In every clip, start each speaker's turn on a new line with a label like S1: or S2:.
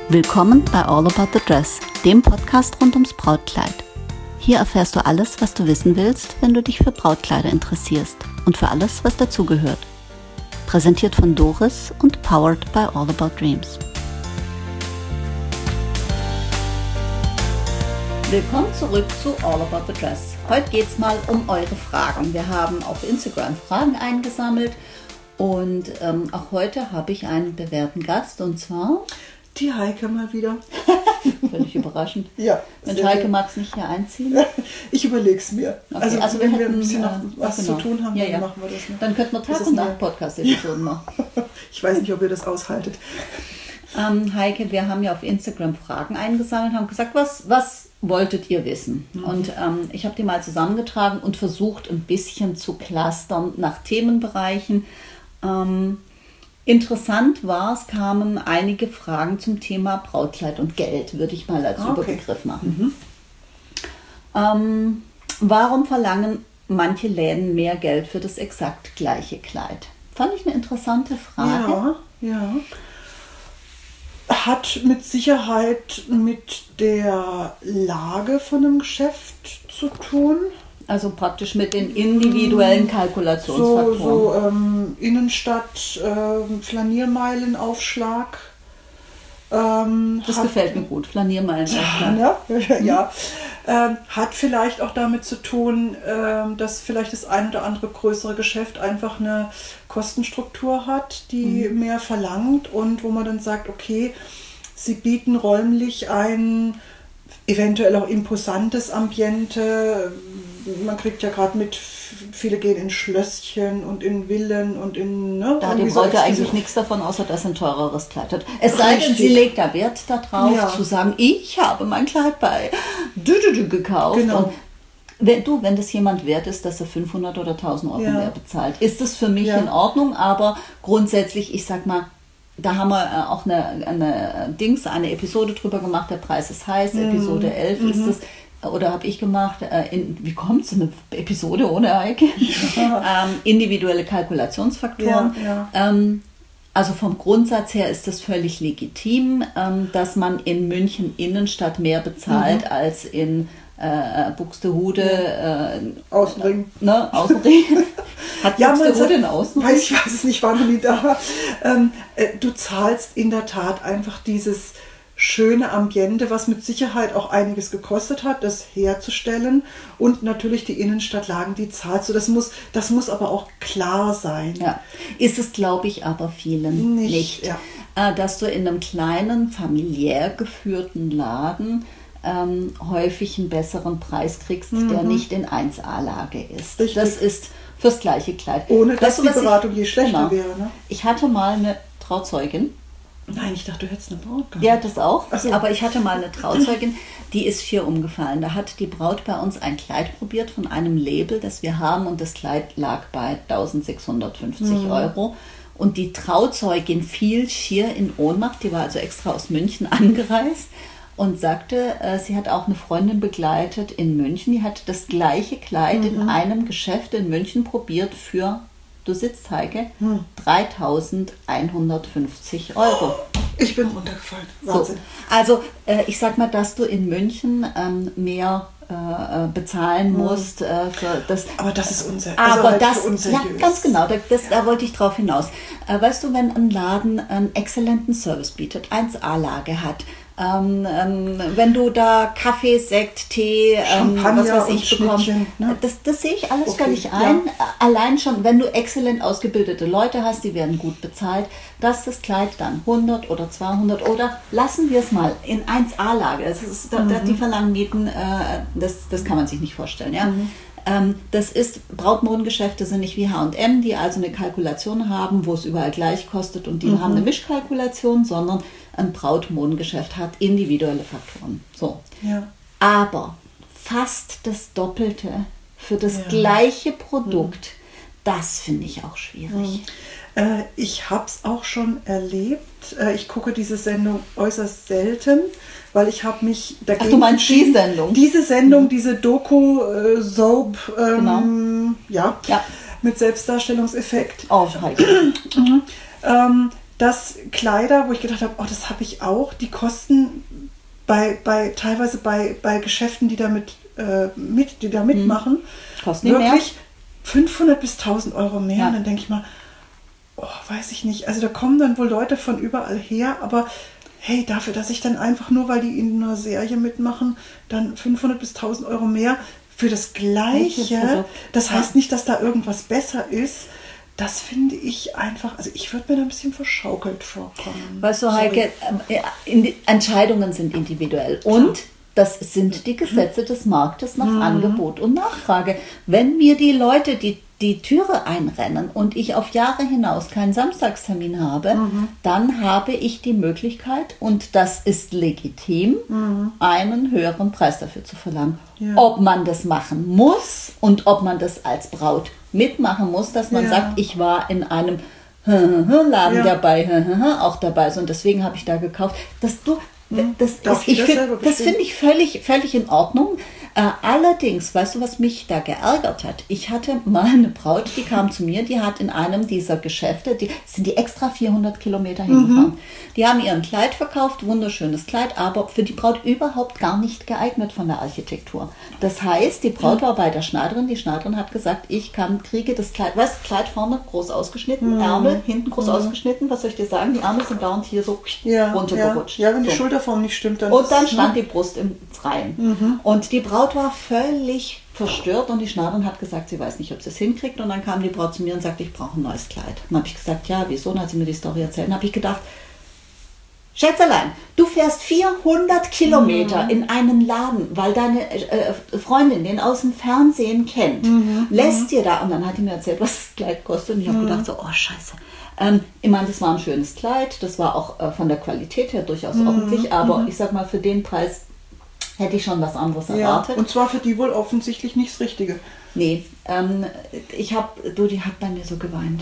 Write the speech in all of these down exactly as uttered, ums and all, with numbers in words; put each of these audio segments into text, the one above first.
S1: Willkommen bei All About the Dress, dem Podcast rund ums Brautkleid. Hier erfährst du alles, was du wissen willst, wenn du dich für Brautkleider interessierst und für alles, was dazugehört. Präsentiert von Doris und powered by All About Dreams. Willkommen zurück zu All About the Dress. Heute geht es mal um eure Fragen. Wir haben auf Instagram Fragen eingesammelt und ähm, auch heute habe ich einen bewährten Gast und zwar...
S2: Die Heike mal wieder.
S1: Völlig überraschend.
S2: Ja.
S1: Mensch, Heike mag es nicht hier einziehen.
S2: Ich überlege es mir.
S1: Okay,
S2: also,
S1: also
S2: wenn
S1: wir,
S2: wir
S1: hätten,
S2: ein bisschen noch
S1: äh,
S2: was
S1: genau.
S2: zu tun haben,
S1: ja,
S2: dann
S1: ja.
S2: machen wir das noch.
S1: Dann könnten wir Tag und Nacht Podcast-Episoden machen.
S2: Ich weiß nicht, ob ihr das aushaltet.
S1: Ähm, Heike, wir haben ja auf Instagram Fragen eingesammelt, haben gesagt, was, was wolltet ihr wissen? Mhm. Und ähm, ich habe die mal zusammengetragen und versucht, ein bisschen zu clustern nach Themenbereichen. Ähm, Interessant war, es kamen einige Fragen zum Thema Brautkleid und Geld, würde ich mal als okay. Überbegriff machen. Mhm. Ähm, warum verlangen manche Läden mehr Geld für das exakt gleiche Kleid? Fand ich eine interessante Frage.
S2: Ja, ja. Hat mit Sicherheit mit der Lage von einem Geschäft zu tun.
S1: Also praktisch mit den individuellen Kalkulationsfaktoren.
S2: So, so ähm, Innenstadt, ähm, Flaniermeilenaufschlag. Ähm,
S1: das
S2: hat,
S1: gefällt mir gut, Flaniermeilenaufschlag.
S2: Ja, ja. Ähm, hat vielleicht auch damit zu tun, ähm, dass vielleicht das ein oder andere größere Geschäft einfach eine Kostenstruktur hat, die mhm. mehr verlangt und wo man dann sagt, okay, sie bieten räumlich ein eventuell auch imposantes Ambiente. Man kriegt ja gerade mit, viele gehen in Schlösschen und in Villen und in... Ne,
S1: da hat die Braut ja eigentlich nichts davon, außer dass sie ein teureres Kleid hat. Es sei denn, sie legt da Wert darauf, ja. zu sagen, ich habe mein Kleid bei Düdüdü gekauft.
S2: Genau.
S1: Und wenn du, wenn das jemand wert ist, dass er fünfhundert oder tausend Euro ja. mehr bezahlt, ist das für mich ja. in Ordnung, aber grundsätzlich, ich sag mal, da haben wir auch eine, eine Dings, eine Episode drüber gemacht, der Preis ist heiß, mhm. Episode elf mhm. ist es. Oder habe ich gemacht, äh, in, wie kommt es, eine Episode ohne Heike? Ja. ähm, individuelle Kalkulationsfaktoren. Ja, ja. Ähm, also vom Grundsatz her ist das völlig legitim, ähm, dass man in München Innenstadt mehr bezahlt mhm. als in äh, Buxtehude.
S2: Ja.
S1: Äh,
S2: Außenring.
S1: Ne, Außenring. Hat
S2: ja,
S1: Buxtehude einen Außenring?
S2: Weiß, ich weiß es nicht, war noch nie da. Ähm, äh, du zahlst in der Tat einfach dieses schöne Ambiente, was mit Sicherheit auch einiges gekostet hat, das herzustellen und natürlich die Innenstadtlagen, die zahlst du. Das muss, das muss aber auch klar sein.
S1: Ja, ist es, glaube ich, aber vielen nicht, nicht. Ja. Dass du in einem kleinen, familiär geführten Laden ähm, häufig einen besseren Preis kriegst, mhm. der nicht in eins A-Lage ist.
S2: Richtig.
S1: Das ist fürs gleiche Kleid.
S2: Ohne dass
S1: weißt du,
S2: die Beratung
S1: ich,
S2: je schlechter
S1: genau.
S2: wäre. Ne?
S1: Ich hatte mal eine Trauzeugin.
S2: Nein, ich dachte, du hättest eine Braut gehabt.
S1: Ja, das auch.
S2: So.
S1: Aber ich hatte mal eine Trauzeugin, die ist schier umgefallen. Da hat die Braut bei uns ein Kleid probiert von einem Label, das wir haben. Und das Kleid lag bei eintausendsechshundertfünfzig mhm. Euro. Und die Trauzeugin fiel schier in Ohnmacht. Die war also extra aus München angereist und sagte, äh, sie hat auch eine Freundin begleitet in München. Die hat das gleiche Kleid mhm. in einem Geschäft in München probiert für... Du sitzt, Heike, hm. dreitausendeinhundertfünfzig Euro.
S2: Ich bin runtergefallen. Wahnsinn.
S1: So. Also äh, ich sag mal, dass du in München ähm, mehr äh, bezahlen hm. musst. Äh, für das.
S2: Aber das ist unser.
S1: Aber
S2: also halt
S1: das,
S2: unseriös.
S1: Ja, ganz genau. Da, das, da wollte ich drauf hinaus. Äh, weißt du, wenn ein Laden einen exzellenten Service bietet, eins A-Lage hat, Ähm, ähm, wenn du da Kaffee, Sekt, Tee, ähm, was weiß ich bekommst, ne? das, das sehe ich alles okay, völlig ein. Ja. Allein schon, wenn du exzellent ausgebildete Leute hast, die werden gut bezahlt, dass das Kleid dann hundert oder zweihundert oder lassen wir es mal in eins A-Lage, das ist, da, mhm. die verlangen Mieten, äh, das, das kann man sich nicht vorstellen. Ja? Mhm. Ähm, das ist, Brautmodengeschäfte sind nicht wie H und M, die also eine Kalkulation haben, wo es überall gleich kostet und die mhm. haben eine Mischkalkulation, sondern ein Brautmodengeschäft hat individuelle Faktoren. So. Ja. Aber fast das Doppelte für das ja. gleiche Produkt, mhm. das finde ich auch schwierig.
S2: Mhm. Äh, ich habe es auch schon erlebt. Äh, ich gucke diese Sendung äußerst selten, weil ich habe mich dagegen...
S1: Ach, du meinst die Sendung?
S2: Diese Sendung, mhm. diese Doku-Soap, äh, ähm,
S1: genau.
S2: ja, ja, mit Selbstdarstellungseffekt.
S1: Oh, halt.
S2: mhm. ähm, dass Kleider, wo ich gedacht habe, oh, das habe ich auch, die kosten bei, bei teilweise bei, bei Geschäften, die damit äh, mit, die da mitmachen,
S1: kosten
S2: wirklich
S1: mehr?
S2: fünfhundert bis tausend Euro mehr.
S1: Ja.
S2: Und dann denke ich mal, oh, weiß ich nicht. Also da kommen dann wohl Leute von überall her, aber hey, dafür, dass ich dann einfach nur, weil die in einer Serie mitmachen, dann fünfhundert bis tausend Euro mehr für das Gleiche, das heißt nicht, dass da irgendwas besser ist. Das finde ich einfach, also ich würde mir da ein bisschen verschaukelt vorkommen.
S1: Weißt du, Heike, äh, Entscheidungen sind individuell und das sind die Gesetze des Marktes nach mhm. Angebot und Nachfrage. Wenn mir die Leute die, die Türe einrennen und ich auf Jahre hinaus keinen Samstagstermin habe, mhm. dann habe ich die Möglichkeit, und das ist legitim, mhm. einen höheren Preis dafür zu verlangen. Ja. Ob man das machen muss und ob man das als Braut mitmachen muss, dass man ja. sagt, ich war in einem Laden ja. dabei, auch dabei ist und deswegen habe ich da gekauft. Dass du Das, ist, ich find, das finde ich völlig, völlig in Ordnung. Äh, allerdings, weißt du, was mich da geärgert hat? Ich hatte mal eine Braut, die kam zu mir, die hat in einem dieser Geschäfte, die sind die extra vierhundert Kilometer hingefahren. Mhm. Die haben ihr ein Kleid verkauft, wunderschönes Kleid, aber für die Braut überhaupt gar nicht geeignet von der Architektur. Das heißt, die Braut war bei der Schneiderin, die Schneiderin hat gesagt, ich kann, kriege das Kleid, weißt du, Kleid vorne groß ausgeschnitten, mhm. Ärmel hinten groß mhm. ausgeschnitten, was soll ich dir sagen, die Ärmel sind dauernd hier so ja, runtergerutscht.
S2: Ja, ja, wenn die
S1: so.
S2: Schulterform nicht stimmt, dann
S1: und dann stand die Brust im Freien.
S2: Mhm.
S1: Und die Braut war völlig verstört und die Schneiderin hat gesagt, sie weiß nicht, ob sie es hinkriegt. Und dann kam die Braut zu mir und sagte, ich brauche ein neues Kleid. Dann habe ich gesagt, ja, wieso? Und hat sie mir die Story erzählt. Dann habe ich gedacht, Schätzelein, du fährst vierhundert Kilometer mhm. in einen Laden, weil deine äh, Freundin den aus dem Fernsehen kennt, mhm. lässt dir da, und dann hat die mir erzählt, was das Kleid kostet. Und ich habe mhm. gedacht, so, oh Scheiße. Ähm, ich meine, das war ein schönes Kleid, das war auch äh, von der Qualität her durchaus mhm. ordentlich, aber mhm. ich sag mal, für den Preis hätte ich schon was anderes erwartet.
S2: Ja, und zwar für die wohl offensichtlich nicht das Richtige.
S1: Nee, ähm, ich habe, du, die hat bei mir so geweint.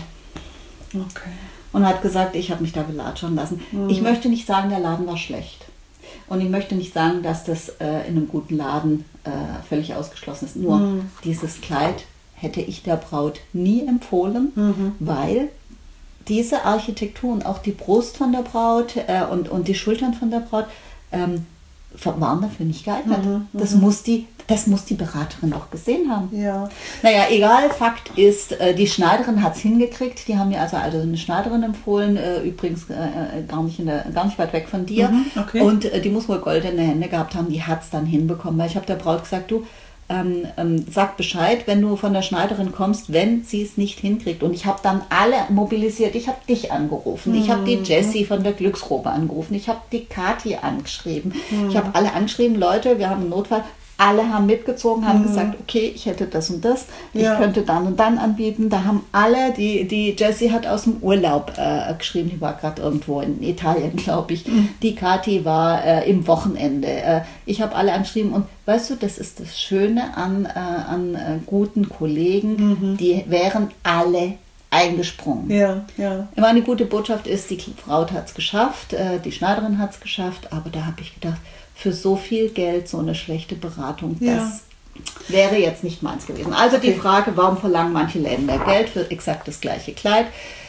S2: Okay.
S1: Und hat gesagt, ich habe mich da belatschern lassen. Mhm. Ich möchte nicht sagen, der Laden war schlecht. Und ich möchte nicht sagen, dass das äh, in einem guten Laden äh, völlig ausgeschlossen ist. Nur mhm. dieses Kleid hätte ich der Braut nie empfohlen, mhm. weil diese Architektur und auch die Brust von der Braut äh, und, und die Schultern von der Braut ähm, waren dafür nicht geeignet. Mhm, das, muss die, das muss die Beraterin auch gesehen haben.
S2: Ja.
S1: Naja, egal, Fakt ist, äh, die Schneiderin hat es hingekriegt. Die haben mir also, also eine Schneiderin empfohlen, äh, übrigens äh, gar, nicht in der, gar nicht weit weg von dir.
S2: Mhm, okay.
S1: Und äh, die muss wohl goldene Hände gehabt haben, die hat es dann hinbekommen. Weil ich habe der Braut gesagt, du, Ähm, ähm, sag Bescheid, wenn du von der Schneiderin kommst, wenn sie es nicht hinkriegt. Und ich habe dann alle mobilisiert. Ich habe dich angerufen, mhm. ich habe die Jessie von der Glücksrobe angerufen, ich habe die Kathi angeschrieben, mhm. ich habe alle angeschrieben, Leute, wir haben einen Notfall. Alle haben mitgezogen, haben mhm. gesagt, okay, ich hätte das und das, ich
S2: ja.
S1: könnte dann und dann anbieten. Da haben alle, die, die Jessie hat aus dem Urlaub äh, geschrieben, die war gerade irgendwo in Italien, glaube ich. Mhm. Die Kathi war äh, im Wochenende. Äh, ich habe alle angeschrieben und weißt du, das ist das Schöne an, äh, an äh, guten Kollegen, mhm. die wären alle eingesprungen.
S2: Ja, ja.
S1: Immer eine gute Botschaft ist, die Frau hat es geschafft, äh, die Schneiderin hat es geschafft, aber da habe ich gedacht, für so viel Geld so eine schlechte Beratung,
S2: ja.
S1: das wäre jetzt nicht meins gewesen. Also okay. Die Frage, warum verlangen manche Läden mehr Geld für exakt das gleiche Kleid,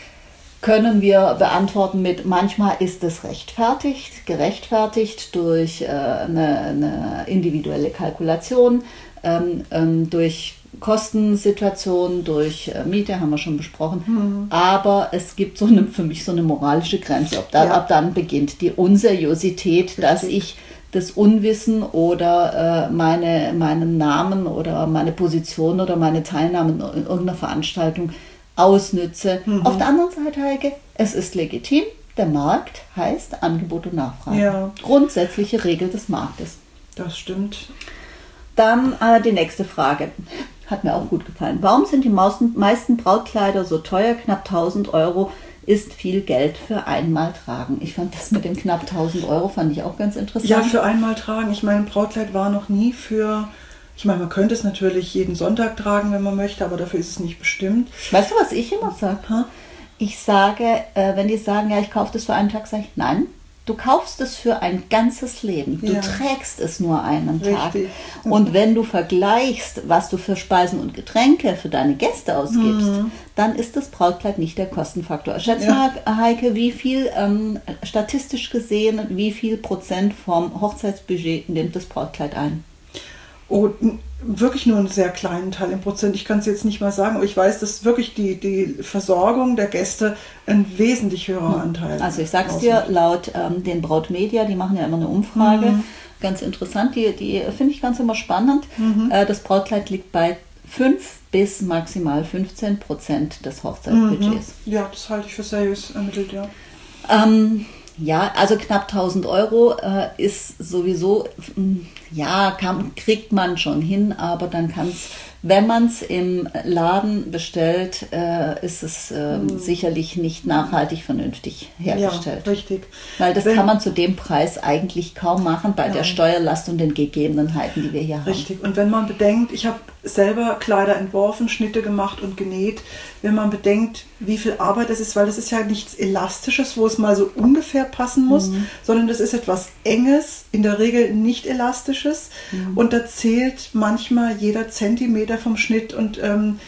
S1: können wir beantworten mit, manchmal ist es rechtfertigt, gerechtfertigt durch äh, eine, eine individuelle Kalkulation, ähm, ähm, durch Kostensituationen, durch äh, Miete, haben wir schon besprochen, mhm. aber es gibt so eine, für mich so eine moralische Grenze, ob da, ja. ab dann beginnt die Unseriosität, Richtig. Dass ich das Unwissen oder äh, meine, meinen Namen oder meine Position oder meine Teilnahme in irgendeiner Veranstaltung ausnütze. Mhm. Auf der anderen Seite, Heike, es ist legitim, der Markt heißt Angebot und Nachfrage.
S2: Ja.
S1: Grundsätzliche Regel des Marktes.
S2: Das stimmt.
S1: Dann äh, die nächste Frage. Hat mir auch gut gefallen. Warum sind die meisten Brautkleider so teuer? Knapp tausend Euro ist viel Geld für einmal tragen. Ich fand das mit den knapp tausend Euro fand ich auch ganz interessant.
S2: Ja, für einmal tragen. Ich meine, ein Brautkleid war noch nie für... Ich meine, man könnte es natürlich jeden Sonntag tragen, wenn man möchte, aber dafür ist es nicht bestimmt.
S1: Weißt du, was ich immer sage? Ich sage, äh, wenn die sagen, ja, ich kaufe das für einen Tag, sage ich, nein, Du kaufst es für ein ganzes Leben. Du
S2: ja.
S1: trägst es nur einen Tag.
S2: Richtig.
S1: Und wenn du vergleichst, was du für Speisen und Getränke für deine Gäste ausgibst, mhm. dann ist das Brautkleid nicht der Kostenfaktor. Schätz ja. mal, Heike, wie viel, ähm, statistisch gesehen, wie viel Prozent vom Hochzeitsbudget nimmt das Brautkleid ein?
S2: Oh, wirklich nur einen sehr kleinen Teil im Prozent. Ich kann es jetzt nicht mal sagen, aber ich weiß, dass wirklich die, die Versorgung der Gäste ein wesentlich höherer Anteil.
S1: Also ich sag's dir, laut ähm, den Brautmedia, die machen ja immer eine Umfrage, mhm. ganz interessant, die, die finde ich ganz immer spannend. Mhm. Äh, das Brautkleid liegt bei fünf bis maximal fünfzehn Prozent des Hochzeitsbudgets.
S2: Mhm. Ja, das halte ich für seriös ermittelt, ja.
S1: Ähm, Ja, also knapp tausend Euro äh, ist sowieso, ja, kann, kriegt man schon hin, aber dann kann es, wenn man es im Laden bestellt, äh, ist es äh, mhm. sicherlich nicht nachhaltig vernünftig hergestellt.
S2: Ja, richtig.
S1: Weil das wenn, kann man zu dem Preis eigentlich kaum machen bei ja. der Steuerlast und den Gegebenheiten, die wir hier haben.
S2: Richtig. Und wenn man bedenkt, ich habe selber Kleider entworfen, Schnitte gemacht und genäht, wenn man bedenkt, wie viel Arbeit das ist, weil das ist ja nichts Elastisches, wo es mal so ungefähr passen muss, mhm. sondern das ist etwas Enges, in der Regel nicht Elastisches mhm. und da zählt manchmal jeder Zentimeter vom Schnitt und ähm,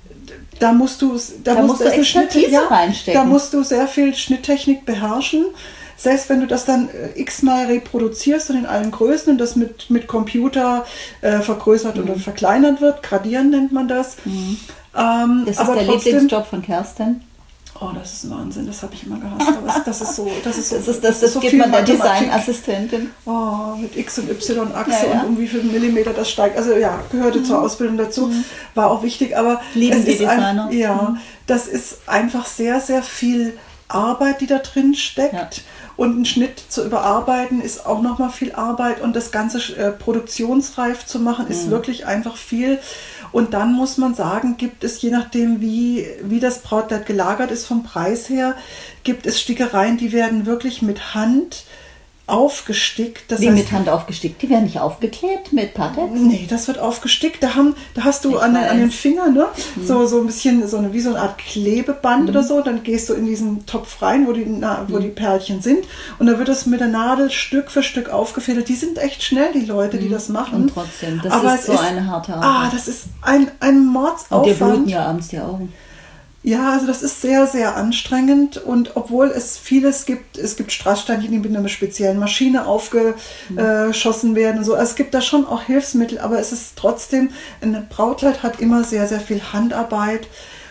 S2: da musst du da,
S1: da
S2: musst,
S1: musst du Expertise
S2: ja,
S1: reinstecken.
S2: Da musst du sehr viel Schnitttechnik beherrschen. Selbst wenn du das dann äh, x-mal reproduzierst und in allen Größen und das mit, mit Computer äh, vergrößert mhm. oder verkleinert wird, gradieren nennt man das.
S1: Mhm.
S2: Ähm,
S1: das ist
S2: aber
S1: der
S2: trotzdem,
S1: Lieblingsjob von Kerstin.
S2: Oh, das ist Wahnsinn, das habe ich immer gehasst. Aber das ist so, das ist so,
S1: das, ist, das, das
S2: so
S1: gibt
S2: viel
S1: man der
S2: Mathematik.
S1: Designassistentin.
S2: Oh, mit X und Y-Achse
S1: ja, ja.
S2: und um wie viel Millimeter das steigt. Also ja, gehörte mhm. zur Ausbildung dazu, mhm. war auch wichtig. Aber
S1: Lieben
S2: es
S1: die
S2: ist
S1: Designer.
S2: Ein, ja,
S1: mhm.
S2: das ist einfach sehr, sehr viel Arbeit, die da drin steckt. Ja. Und einen Schnitt zu überarbeiten ist auch nochmal viel Arbeit und das Ganze äh, produktionsreif zu machen ist mhm. wirklich einfach viel. Und dann muss man sagen, gibt es, je nachdem wie, wie das Brautkleid gelagert ist vom Preis her, gibt es Stickereien, die werden wirklich mit Hand aufgestickt. Das
S1: Wie
S2: heißt,
S1: mit Hand aufgestickt? Die werden nicht aufgeklebt mit Patex?
S2: Nee, das wird aufgestickt. Da, haben, da hast du an, an den Fingern ne, mhm. so, so ein bisschen so eine, wie so eine Art Klebeband mhm. oder so. Dann gehst du in diesen Topf rein, wo die, na, wo mhm. die Perlchen sind. Und dann wird das mit der Nadel Stück für Stück aufgefädelt. Die sind echt schnell, die Leute, die das machen.
S1: Und trotzdem, das
S2: Aber
S1: ist so
S2: ist,
S1: eine harte Arbeit.
S2: Ah, das ist ein, ein Mordsaufwand.
S1: Und dir bluten ja abends die Augen.
S2: Ja, also das ist sehr, sehr anstrengend und obwohl es vieles gibt, es gibt Strasssteinchen, die mit einer speziellen Maschine aufgeschossen werden und so. Also es gibt da schon auch Hilfsmittel, aber es ist trotzdem, ein Brautkleid hat immer sehr, sehr viel Handarbeit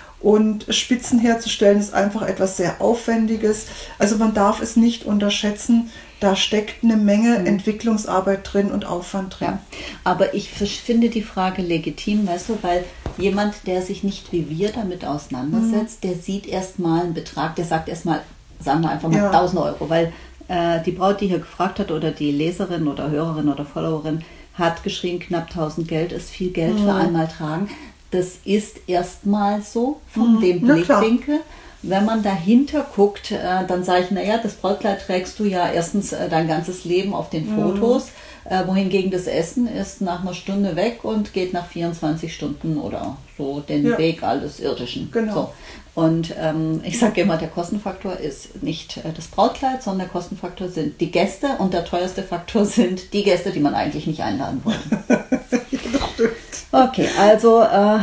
S2: und Spitzen herzustellen ist einfach etwas sehr Aufwendiges. Also man darf es nicht unterschätzen. Da steckt eine Menge mhm. Entwicklungsarbeit drin und Aufwand drin.
S1: Ja, aber ich finde die Frage legitim, weißt du, weil jemand, der sich nicht wie wir damit auseinandersetzt, mhm. der sieht erstmal einen Betrag, der sagt erstmal, sagen wir einfach mal ja. tausend Euro, weil äh, die Braut, die hier gefragt hat oder die Leserin oder Hörerin oder Followerin hat geschrieben, knapp tausend Geld ist viel Geld mhm. für einmal tragen. Das ist erstmal so von mhm. dem Blickwinkel. Wenn man dahinter guckt, äh, dann sage ich, naja, das Brautkleid trägst du ja erstens äh, dein ganzes Leben auf den Fotos, mhm. äh, wohingegen das Essen ist nach einer Stunde weg und geht nach vierundzwanzig Stunden oder so den ja. Weg alles Irdischen.
S2: Genau.
S1: So. Und ähm, ich sage immer, der Kostenfaktor ist nicht äh, das Brautkleid, sondern der Kostenfaktor sind die Gäste und der teuerste Faktor sind die Gäste, die man eigentlich nicht einladen wollte.
S2: Das stimmt.
S1: Okay, also äh,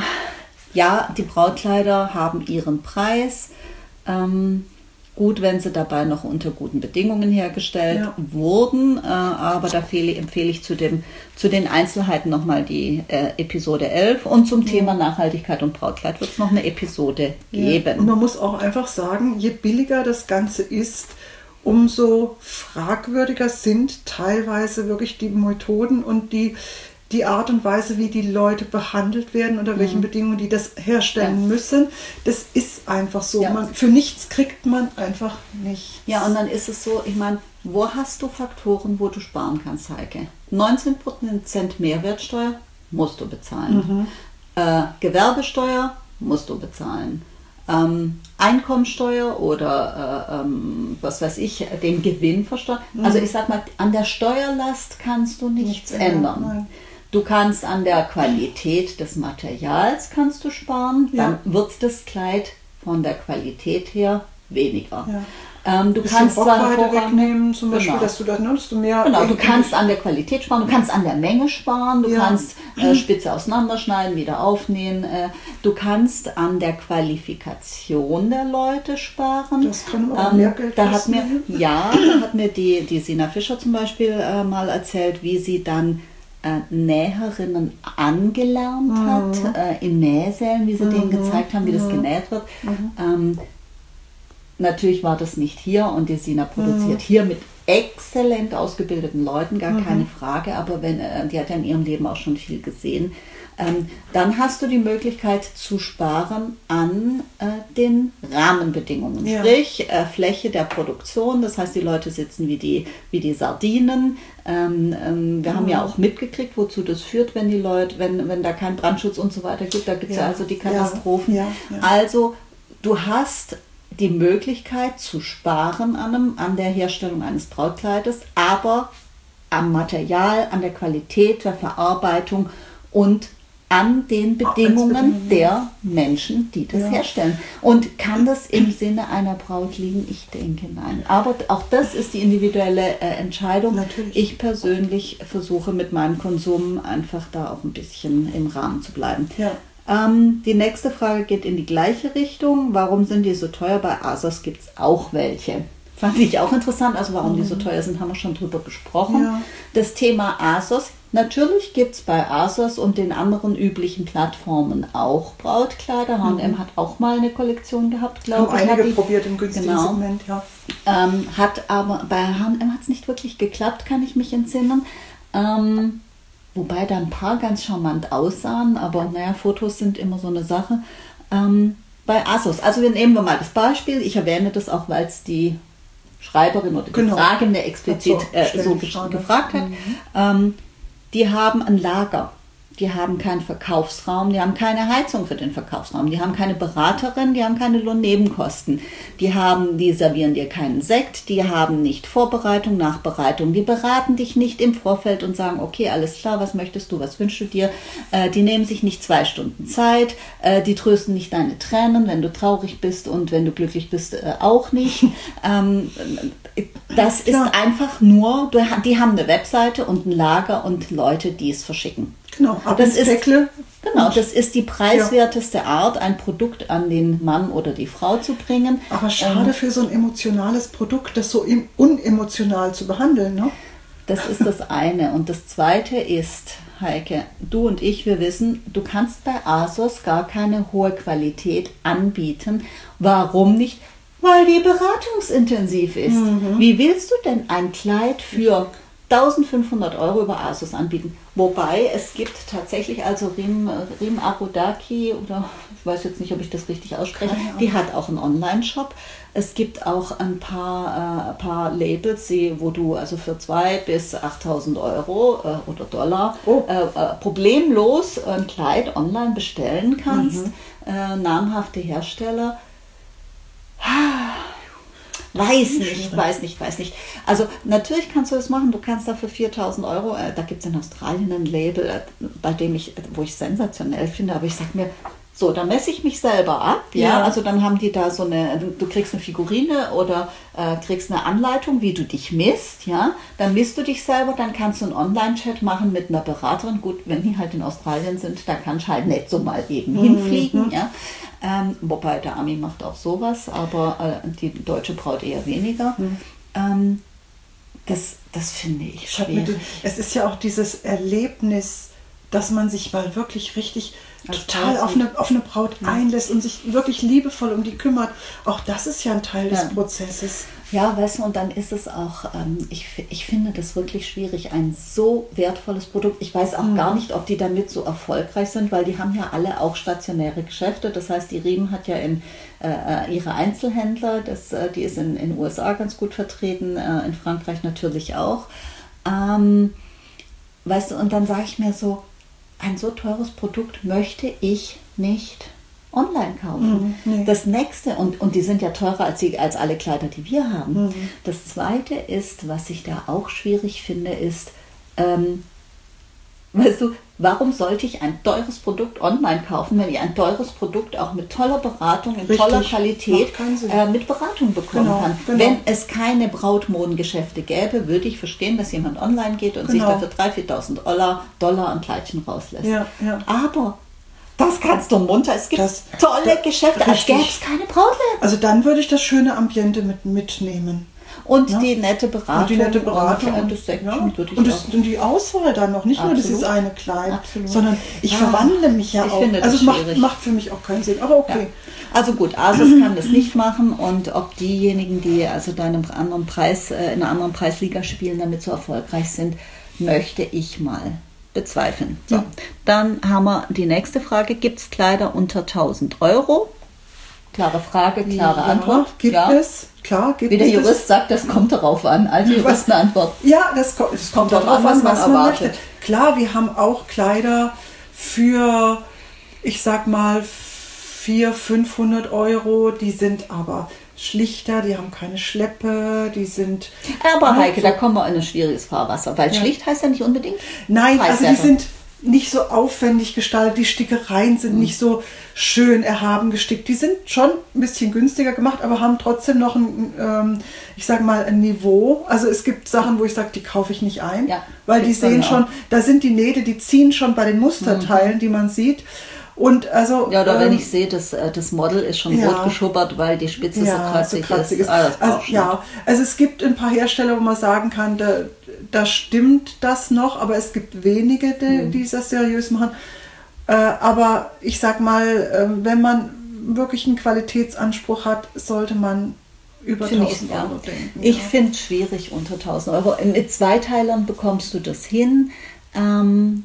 S1: ja, die Brautkleider haben ihren Preis. Ähm, gut, wenn sie dabei noch unter guten Bedingungen hergestellt ja. wurden, äh, aber da fehle, empfehle ich zu, dem, zu den Einzelheiten nochmal die äh, Episode elf und zum ja. Thema Nachhaltigkeit und Brautkleid wird es noch eine Episode geben.
S2: Ja. Und man muss auch einfach sagen, je billiger das Ganze ist, umso fragwürdiger sind teilweise wirklich die Methoden und die die Art und Weise, wie die Leute behandelt werden, unter welchen mhm. Bedingungen die das herstellen ja. müssen, das ist einfach so. Ja. Man, für nichts kriegt man einfach nichts.
S1: Ja, und dann ist es so, ich meine, wo hast du Faktoren, wo du sparen kannst, Heike? neunzehn Prozent Mehrwertsteuer musst du bezahlen. Mhm. Äh, Gewerbesteuer musst du bezahlen. Ähm, Einkommensteuer oder äh, ähm, was weiß ich, den Gewinn versteuern. Mhm. Also ich sag mal, an der Steuerlast kannst du nichts, nichts ändern. Nein. Du kannst an der Qualität des Materials kannst du sparen, dann ja. wird das Kleid von der Qualität her weniger. Ähm, du kannst zwar
S2: wegnehmen, zum Beispiel, genau. dass du das nutzt, du mehr.
S1: Genau, du kannst an der Qualität sparen, du kannst an der Menge sparen, du ja. kannst äh, Spitze auseinanderschneiden, wieder aufnähen, äh, du kannst an der Qualifikation der Leute sparen.
S2: Das kann auch ähm, mehr Geld
S1: da hat mir, Ja, da hat mir die, die Sina Fischer zum Beispiel äh, mal erzählt, wie sie dann äh, Näherinnen angelernt mhm. hat, äh, in Nähsälen, wie sie mhm. denen gezeigt haben, wie mhm. das genäht wird. Mhm. Ähm, Natürlich war das nicht hier und die Sina produziert mhm. hier mit exzellent ausgebildeten Leuten, gar mhm. keine Frage, aber wenn, die hat ja in ihrem Leben auch schon viel gesehen. Ähm, dann hast du die Möglichkeit zu sparen an äh, den Rahmenbedingungen, ja. sprich äh, Fläche der Produktion, das heißt die Leute sitzen wie die, wie die Sardinen. Ähm, ähm, wir mhm. haben ja auch mitgekriegt, wozu das führt, wenn die Leute, wenn, wenn da kein Brandschutz und so weiter gibt, da gibt es ja. ja also die Katastrophen. Ja. Ja. Ja. Also du hast die Möglichkeit zu sparen an, einem, an der Herstellung eines Brautkleides, aber am Material, an der Qualität der Verarbeitung und an den Bedingungen der Menschen, die das ja. herstellen. Und kann das im Sinne einer Braut liegen? Ich denke, nein. Aber auch das ist die individuelle äh, Entscheidung.
S2: Natürlich.
S1: Ich persönlich versuche mit meinem Konsum einfach da auch ein bisschen im Rahmen zu bleiben.
S2: Ja.
S1: Ähm, die nächste Frage geht in die gleiche Richtung. Warum sind die so teuer? Bei ASOS gibt es auch welche. Fand ich auch interessant. Also warum mhm. die so teuer sind, haben wir schon drüber gesprochen.
S2: Ja.
S1: Das Thema ASOS. Natürlich gibt es bei ASOS und den anderen üblichen Plattformen auch Brautkleider. H und M mhm. hat auch mal eine Kollektion gehabt, glaube ich.
S2: Haben einige
S1: die,
S2: probiert im günstigen
S1: genau,
S2: Segment, ja.
S1: Ähm, hat aber bei H und M hat es nicht wirklich geklappt, kann ich mich entsinnen. Ähm, Wobei da ein paar ganz charmant aussahen, aber naja, Fotos sind immer so eine Sache. Ähm, bei ASOS, also wir nehmen wir mal das Beispiel, ich erwähne das auch, weil es die Schreiberin oder die
S2: genau.
S1: Fragende explizit so, äh, so gefragt hat. Mhm. Ähm, die haben ein Lager. Die haben keinen Verkaufsraum, die haben keine Heizung für den Verkaufsraum, die haben keine Beraterin, die haben keine Lohnnebenkosten, die haben, die servieren dir keinen Sekt, die haben nicht Vorbereitung, Nachbereitung, die beraten dich nicht im Vorfeld und sagen, okay, alles klar, was möchtest du, was wünschst du dir, äh, die nehmen sich nicht zwei Stunden Zeit, äh, die trösten nicht deine Tränen, wenn du traurig bist und wenn du glücklich bist, äh, auch nicht. ähm, das ist ja. einfach nur, die haben eine Webseite und ein Lager und Leute, die es verschicken.
S2: Genau, aber das ist, genau,
S1: das ist die preiswerteste ja. Art, ein Produkt an den Mann oder die Frau zu bringen.
S2: Aber schade ähm, für so ein emotionales Produkt, das so unemotional zu behandeln, ne?
S1: Das ist das eine. Und das zweite ist, Heike, du und ich, wir wissen, du kannst bei ASOS gar keine hohe Qualität anbieten. Warum nicht? Weil die beratungsintensiv ist. Mhm. Wie willst du denn ein Kleid für eintausendfünfhundert Euro über ASOS anbieten? Wobei es gibt tatsächlich, also Rim, Rim Arodaki, oder ich weiß jetzt nicht, ob ich das richtig ausspreche, die hat auch einen Online-Shop. Es gibt auch ein paar, äh, paar Labels, die, wo du also für zweitausend bis achttausend Euro äh, oder Dollar oh. äh, äh, problemlos ein Kleid online bestellen kannst. Mhm. Äh, namhafte Hersteller. Weiß nicht, weiß nicht, weiß nicht. Also natürlich kannst du das machen, du kannst da für viertausend Euro, äh, da gibt es in Australien ein Label, äh, bei dem ich, wo ich sensationell finde, aber ich sag mir, so, da messe ich mich selber ab, ja? ja, also dann haben die da so eine, du kriegst eine Figurine oder äh, kriegst eine Anleitung, wie du dich misst, ja, dann misst du dich selber, dann kannst du einen Online-Chat machen mit einer Beraterin, gut, wenn die halt in Australien sind, da kannst du halt nicht so mal eben mhm. hinfliegen, ja, ähm, wobei der Ami macht auch sowas, aber äh, die deutsche Braut eher weniger, mhm. ähm, das, das finde ich schwierig.
S2: Es ist ja auch dieses Erlebnis, dass man sich mal wirklich richtig total auf eine, auf eine Braut ja. einlässt und sich wirklich liebevoll um die kümmert. Auch das ist ja ein Teil ja. des Prozesses.
S1: Ja, weißt du, und dann ist es auch, ähm, ich, ich finde das wirklich schwierig, ein so wertvolles Produkt. Ich weiß auch mhm. gar nicht, ob die damit so erfolgreich sind, weil die haben ja alle auch stationäre Geschäfte. Das heißt, die Riemen hat ja in, äh, ihre Einzelhändler, das, äh, die ist in den U S A ganz gut vertreten, äh, in Frankreich natürlich auch. Ähm, weißt du, und dann sage ich mir so, ein so teures Produkt möchte ich nicht online kaufen. Mhm, nee. Das nächste, und, und die sind ja teurer als, die, als alle Kleider, die wir haben. Mhm. Das zweite ist, was ich da auch schwierig finde, ist, ähm, weißt du, Warum sollte ich ein teures Produkt online kaufen, wenn ich ein teures Produkt auch mit toller Beratung, in Richtig. toller Qualität äh, mit Beratung bekommen genau, kann? Genau. Wenn es keine Brautmodengeschäfte gäbe, würde ich verstehen, dass jemand online geht und genau. sich dafür dreitausend, viertausend Dollar, Dollar ein Kleidchen rauslässt.
S2: Ja, ja.
S1: Aber das kannst du munter. Es gibt das, tolle das, Geschäfte, als gäbe es keine Brautläden.
S2: Also dann würde ich das schöne Ambiente mit, mitnehmen.
S1: Und ja. die nette Beratung. Und
S2: die nette Beratung.
S1: Und, das Section,
S2: ja. würde ich und, das, und die Auswahl dann noch. Nicht Absolut. nur dieses eine Kleid, Absolut. sondern ich ja. verwandle mich ja ich auch.
S1: Finde das
S2: also es macht, macht für mich auch keinen Sinn. Aber okay.
S1: Ja. Also gut, Asus kann das nicht machen. Und ob diejenigen, die also da in einem anderen Preis, in einer anderen Preisliga spielen, damit so erfolgreich sind, möchte ich mal bezweifeln. So. Ja. Dann haben wir die nächste Frage. Gibt es Kleider unter tausend Euro? Klare Frage, klare
S2: ja,
S1: Antwort.
S2: Gibt ja. es, klar, gibt
S1: Wie der
S2: es
S1: Jurist
S2: das?
S1: sagt, das kommt darauf an. Also Jurist eine Antwort.
S2: Ja, das kommt, das kommt darauf an, was man, was man erwartet. Möchte. Klar, wir haben auch Kleider für, ich sag mal, vierhundert, fünfhundert Euro. Die sind aber schlichter, die haben keine Schleppe, die sind...
S1: Aber Heike, so. da kommen wir in ein schwieriges Fahrwasser, weil ja. schlicht heißt ja nicht unbedingt
S2: Nein, also die sind nicht so aufwendig gestaltet, die Stickereien sind mhm. nicht so schön erhaben gestickt. Die sind schon ein bisschen günstiger gemacht, aber haben trotzdem noch ein, ähm, ich sag mal, ein Niveau. Also es gibt Sachen, wo ich sage, die kaufe ich nicht ein,
S1: ja,
S2: weil die sehen schon, da sind die Nähte, die ziehen schon bei den Musterteilen, mhm. die man sieht. Und also,
S1: ja, oder ähm, wenn ich
S2: sehe,
S1: sehe, das, das Model ist schon ja, rot geschubbert, weil die Spitze
S2: ja,
S1: so kratzig,
S2: so kratzig ist. ist.
S1: Ah,
S2: also, ja, also es gibt ein paar Hersteller, wo man sagen kann, da, da stimmt das noch, aber es gibt wenige, die, mhm. die das seriös machen. Äh, aber ich sag mal, äh, wenn man wirklich einen Qualitätsanspruch hat, sollte man über tausend Euro ja. denken.
S1: Ich
S2: ja.
S1: finde es schwierig unter tausend Euro. Mit Zweiteilern bekommst du das hin. Ähm,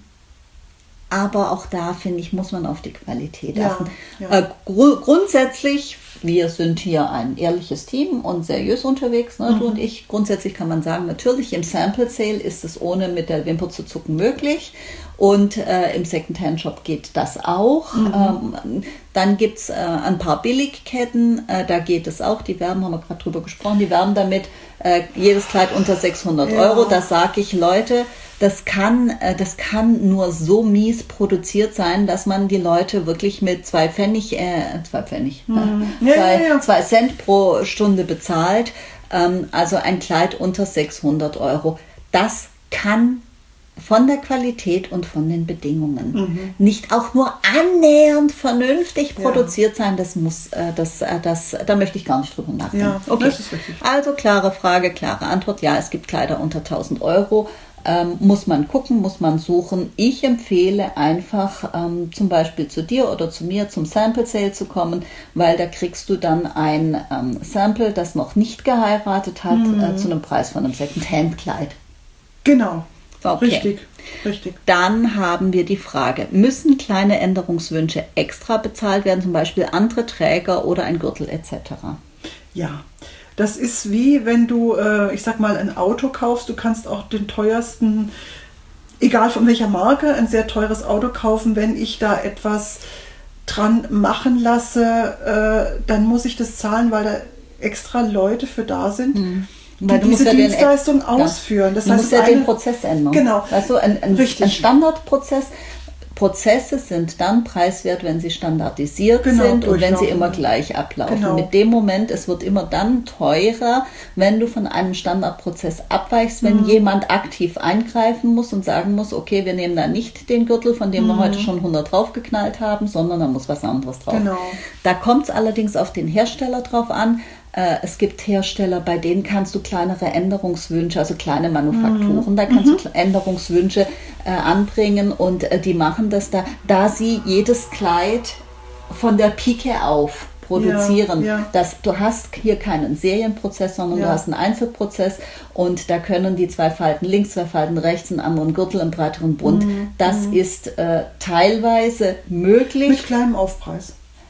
S1: Aber auch da, finde ich, muss man auf die Qualität
S2: ja,
S1: achten.
S2: Ja.
S1: Äh, gru- grundsätzlich, wir sind hier ein ehrliches Team und seriös unterwegs, ne, mhm. du und ich. Grundsätzlich kann man sagen, natürlich im Sample Sale ist es ohne mit der Wimper zu zucken möglich. Und äh, im Secondhand-Shop geht das auch. Mhm. Ähm, dann gibt es äh, ein paar Billigketten, äh, da geht es auch. Die werben, haben wir gerade drüber gesprochen, die werben damit äh, jedes Kleid unter sechshundert
S2: ja.
S1: Euro. Da sage ich, Leute, das kann, äh, das kann nur so mies produziert sein, dass man die Leute wirklich mit zwei Pfennig, äh, zwei Pfennig,
S2: mhm.
S1: äh,
S2: ja,
S1: zwei,
S2: ja, ja.
S1: zwei Cent pro Stunde bezahlt. Ähm, also ein Kleid unter sechshundert Euro. Das kann von der Qualität und von den Bedingungen mhm. nicht auch nur annähernd vernünftig produziert ja. sein. Das muss, äh, das, äh, das, da möchte ich gar nicht drüber nachdenken.
S2: Ja,
S1: okay.
S2: Das ist richtig.
S1: Also klare Frage, klare Antwort. Ja, es gibt Kleider unter tausend Euro. Ähm, muss man gucken, muss man suchen. Ich empfehle einfach ähm, zum Beispiel zu dir oder zu mir zum Sample Sale zu kommen, weil da kriegst du dann ein ähm, Sample, das noch nicht geheiratet hat, mhm. äh, zu einem Preis von einem Second-Hand-Kleid.
S2: Genau.
S1: Okay.
S2: Richtig, richtig.
S1: Dann haben wir die Frage, müssen kleine Änderungswünsche extra bezahlt werden, zum Beispiel andere Träger oder ein Gürtel et cetera?
S2: Ja, das ist wie wenn du, äh, ich sag mal, ein Auto kaufst, du kannst auch den teuersten, egal von welcher Marke, ein sehr teures Auto kaufen. Wenn ich da etwas dran machen lasse, äh, dann muss ich das zahlen, weil da extra Leute für da sind. Hm. Die
S1: Weil du
S2: diese
S1: musst ja
S2: Dienstleistung
S1: den,
S2: ausführen. Das
S1: du
S2: heißt,
S1: musst ja
S2: eine,
S1: den Prozess ändern.
S2: Genau.
S1: Weißt du, ein, ein, ein Standardprozess. Prozesse sind dann preiswert, wenn sie standardisiert
S2: genau,
S1: sind und wenn sie immer gleich ablaufen.
S2: Genau.
S1: Mit dem Moment, es wird immer dann teurer, wenn du von einem Standardprozess abweichst, wenn mhm. jemand aktiv eingreifen muss und sagen muss, okay, wir nehmen da nicht den Gürtel, von dem mhm. wir heute schon hundert draufgeknallt haben, sondern da muss was anderes drauf.
S2: Genau.
S1: Da kommt es allerdings auf den Hersteller drauf an. Es gibt Hersteller, bei denen kannst du kleinere Änderungswünsche, also kleine Manufakturen, mhm. da kannst
S2: mhm.
S1: du Änderungswünsche äh, anbringen und äh, die machen das da, da sie jedes Kleid von der Pike auf produzieren.
S2: Ja, ja.
S1: Das, du hast hier keinen Serienprozess, sondern ja. du hast einen Einzelprozess und da können die zwei Falten links, zwei Falten rechts, einen anderen Gürtel, einen breiteren Bund. Mhm. Das mhm. ist äh, teilweise möglich.
S2: Mit kleinem Aufpreis.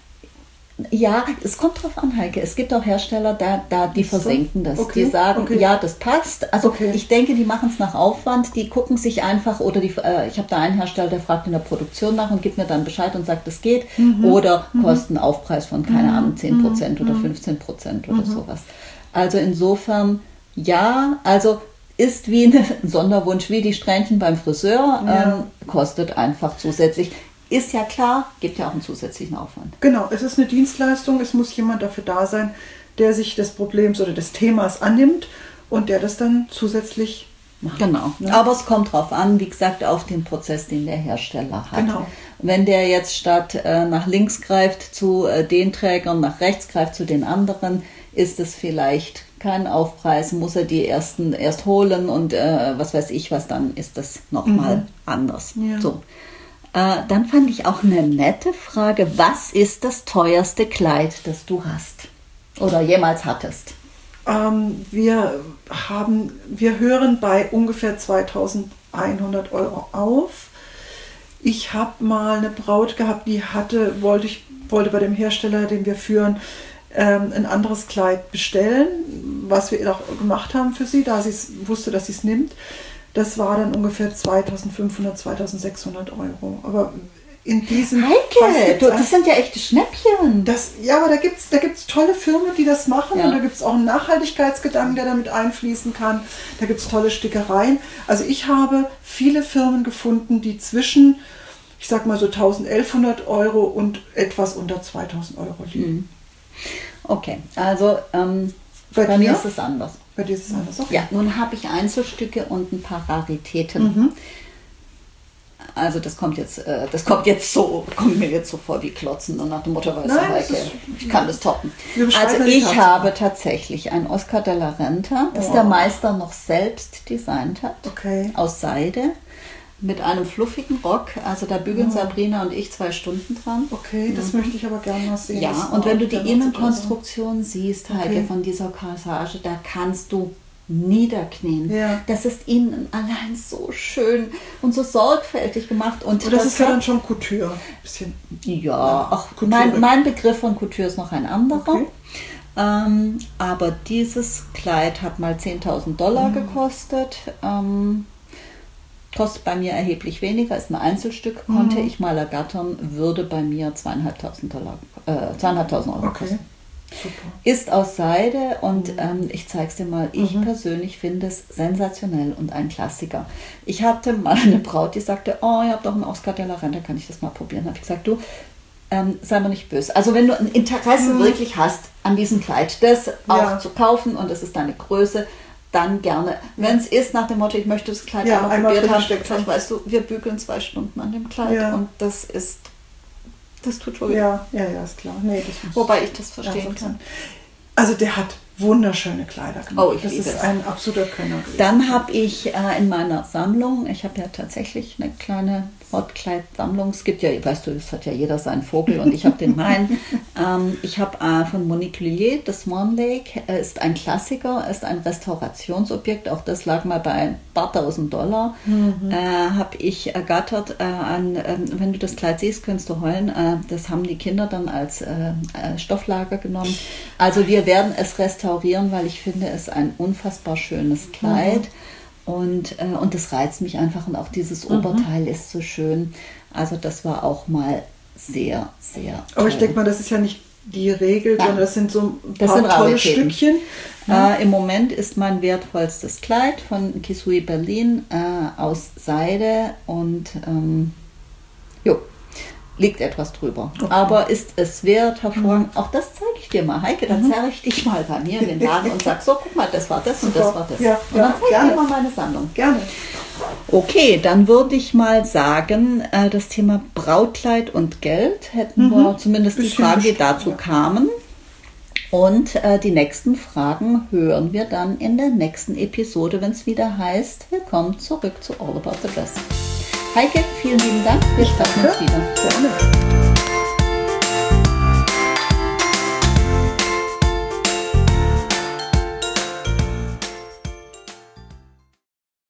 S1: Ja, es kommt drauf an, Heike. Es gibt auch Hersteller, da, da die
S2: so?
S1: versenken das.
S2: Okay.
S1: Die sagen,
S2: okay.
S1: ja, das passt. Also
S2: okay.
S1: ich denke, die machen es nach Aufwand. Die gucken sich einfach, oder die, äh, ich habe da einen Hersteller, der fragt in der Produktion nach und gibt mir dann Bescheid und sagt, es geht.
S2: Mhm.
S1: Oder
S2: mhm.
S1: kosten Aufpreis von, keine
S2: mhm.
S1: Ahnung, zehn Prozent
S2: mhm.
S1: oder fünfzehn Prozent oder
S2: mhm.
S1: sowas. Also insofern, ja, also ist wie ein Sonderwunsch, wie die Strähnchen beim Friseur,
S2: Ja.
S1: ähm, kostet einfach zusätzlich. Ist ja klar, gibt ja auch einen zusätzlichen Aufwand.
S2: Genau, es ist eine Dienstleistung, es muss jemand dafür da sein, der sich des Problems oder des Themas annimmt und der das dann zusätzlich macht.
S1: Genau,
S2: Ne?
S1: aber es kommt drauf an, wie gesagt, auf den Prozess, den der Hersteller hat.
S2: Genau.
S1: Wenn der jetzt statt äh, nach links greift zu äh, den Trägern, nach rechts greift zu den anderen, ist es vielleicht kein Aufpreis, muss er die ersten erst holen und äh, was weiß ich was, dann ist das nochmal
S2: Mhm.
S1: anders.
S2: Ja.
S1: So. Äh, dann fand ich auch eine nette Frage, was ist das teuerste Kleid, das du hast oder jemals hattest?
S2: Ähm, wir haben, wir hören bei ungefähr zweitausendeinhundert Euro auf. Ich habe mal eine Braut gehabt, die hatte, wollte ich, wollte bei dem Hersteller, den wir führen, ähm, ein anderes Kleid bestellen, was wir auch gemacht haben für sie, da sie es wusste, dass sie es nimmt. Das war dann ungefähr zweitausendfünfhundert, zweitausendsechshundert Euro. Aber in diesem
S1: Heike, du, das sind ja echte Schnäppchen.
S2: Das, ja, aber da gibt es da gibt's tolle Firmen, die das machen.
S1: Ja.
S2: Und da gibt es auch einen Nachhaltigkeitsgedanken, der damit einfließen kann. Da gibt es tolle Stickereien. Also ich habe viele Firmen gefunden, die zwischen, ich sag mal so eintausendeinhundert Euro und etwas unter zweitausend Euro liegen.
S1: Okay, also ähm,
S2: Bei
S1: bei mir
S2: dir?
S1: ist es anders.
S2: Bei dir ist es anders. Okay.
S1: Ja, nun habe ich Einzelstücke und ein paar Raritäten.
S2: Mhm.
S1: Also das kommt jetzt, äh, das kommt jetzt so, kommt mir jetzt so vor wie Klotzen und nach dem Motto, weißt du,
S2: Nein, das
S1: Heike,
S2: ist-
S1: ich kann das toppen.
S2: Wir beschreiben
S1: Also
S2: die
S1: ich
S2: Tatsache.
S1: habe tatsächlich ein Oscar de la Renta, das
S2: Oh.
S1: der Meister noch selbst designt hat,
S2: Okay.
S1: aus Seide, mit einem fluffigen Rock. Also da bügeln
S2: Oh.
S1: Sabrina und ich zwei Stunden dran.
S2: Okay, das möchte ich aber gerne mal sehen.
S1: Ja,
S2: Das
S1: und
S2: war
S1: wenn du
S2: auch
S1: die
S2: der
S1: Innenkonstruktion siehst, Heike,
S2: Okay.
S1: von dieser Corsage, da kannst du niederknien.
S2: Ja.
S1: Das ist innen allein so schön und so sorgfältig gemacht. Und
S2: Und das, ist ja
S1: hat-
S2: dann schon Couture. Bisschen.
S1: ja, ach,
S2: Couture.
S1: mein, mein Begriff von Couture ist noch ein anderer.
S2: Okay.
S1: Ähm, aber dieses Kleid hat mal zehntausend Dollar
S2: Mhm.
S1: gekostet. Ähm, kostet bei mir erheblich weniger, ist ein Einzelstück, konnte
S2: Mhm.
S1: ich mal ergattern, würde bei mir zweieinhalbtausend Dollar, äh, zweieinhalbtausend Euro
S2: Okay.
S1: kosten.
S2: Super.
S1: Ist aus Seide und ähm, ich zeige es dir mal, ich
S2: Mhm.
S1: persönlich finde es sensationell und ein Klassiker. Ich hatte mal eine Braut, die sagte, oh, ihr habt doch einen Oscar de la Renta, kann ich das mal probieren? Habe ich gesagt, du, ähm, sei mal nicht böse. Also wenn du ein Interesse
S2: Mhm.
S1: wirklich hast an diesem Kleid, das auch
S2: Ja.
S1: zu kaufen und es ist deine Größe, dann gerne. Wenn es ist nach dem Motto, ich möchte das Kleid
S2: Ja,
S1: einmal
S2: einmal
S1: probiert haben,
S2: drinsteckt
S1: sag ich, weißt du, wir bügeln zwei Stunden an dem Kleid
S2: Ja.
S1: und das ist, das tut schon weh.
S2: Ja, ja, ja, ist klar. Nee, das muss
S1: Wobei ich das
S2: ja,
S1: verstehen
S2: sonst-
S1: kann.
S2: Also der hat wunderschöne Kleider gemacht.
S1: Oh, ich
S2: das
S1: liebe
S2: ist
S1: es.
S2: ein absoluter Könner gewesen.
S1: Dann habe ich äh, in meiner Sammlung, ich habe ja tatsächlich eine kleine Brautkleidsammlung. Es gibt ja, weißt du, es hat ja jeder seinen Vogel und ich habe den meinen. ähm, ich habe äh, von Monique Lullier, das Swan Lake, äh, ist ein Klassiker, ist ein Restaurationsobjekt. Auch das lag mal bei ein paar tausend Dollar.
S2: Mhm.
S1: Äh, habe ich ergattert äh, an, äh, wenn du das Kleid siehst, kannst du heulen. Äh, das haben die Kinder dann als äh, äh, Stofflager genommen. Also wir werden es restaurieren, weil ich finde es ein unfassbar schönes Kleid.
S2: Mhm.
S1: Und, äh, und das reizt mich einfach und auch dieses
S2: Mhm.
S1: Oberteil ist so schön. Also das war auch mal sehr, sehr
S2: Aber ich
S1: toll.
S2: denke mal, das ist ja nicht die Regel,
S1: Nein.
S2: sondern das sind so ein
S1: Das
S2: paar
S1: sind
S2: tolle
S1: Raritäten.
S2: Stückchen. Ja.
S1: Äh, Im Moment ist mein wertvollstes Kleid von Kisui Berlin äh, aus Seide und ähm, jo, liegt etwas drüber.
S2: Okay.
S1: Aber ist es wert, hervorragend. Auch das zeige ich dir mal, Heike. Dann zerre ich dich mal bei mir in den Laden und sag, so, guck mal, das war das und das
S2: Super.
S1: war das.
S2: Ja,
S1: und
S2: ja,
S1: dann zeige ich
S2: gerne.
S1: dir mal meine Sammlung.
S2: Gerne.
S1: Okay, dann würde ich mal sagen, äh, das Thema Brautkleid und Geld hätten
S2: Mhm.
S1: wir zumindest die
S2: Bisschen
S1: Fragen, die
S2: bestimmt,
S1: dazu
S2: ja.
S1: kamen. Und äh, die nächsten Fragen hören wir dann in der nächsten Episode, wenn es wieder heißt, willkommen zurück zu All About the Best. Heike, vielen lieben Dank. Wir treffen uns wieder.
S2: Gerne.